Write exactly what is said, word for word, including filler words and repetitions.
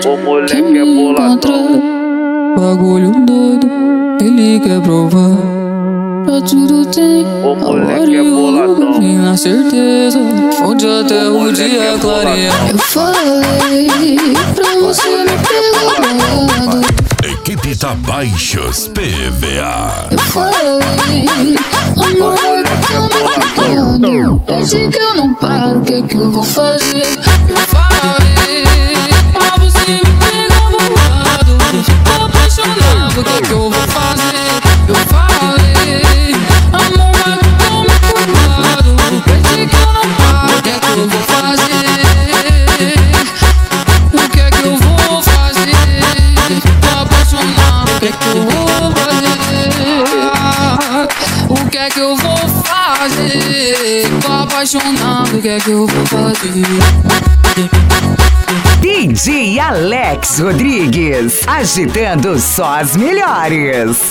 O moleque que me é boladão. encontra, bagulho doido, ele quer provar. Pra tudo tem O a moleque hora e é o boladão. lugar, tem a certeza, onde até O o moleque dia é clareia. boladão. Eu falei pra você me pegar bolado. Equipe Tabaixos P V A. Eu falei, amor, vai ficar marcado. Desde que eu não paro, o que é que eu vou fazer? Eu falei pra você me pegar bolado. Eu fico apaixonado, o que é que eu vou fazer? Eu falei, amor, vai ficar marcado. Desde que eu não paro, o que é que eu vou fazer? O que é que eu vou fazer? Tô apaixonado, o que é que eu vou fazer? O que é que eu vou fazer? Tô apaixonado, o que é que eu vou fazer? D J Alex Rodrigues, agitando só as melhores.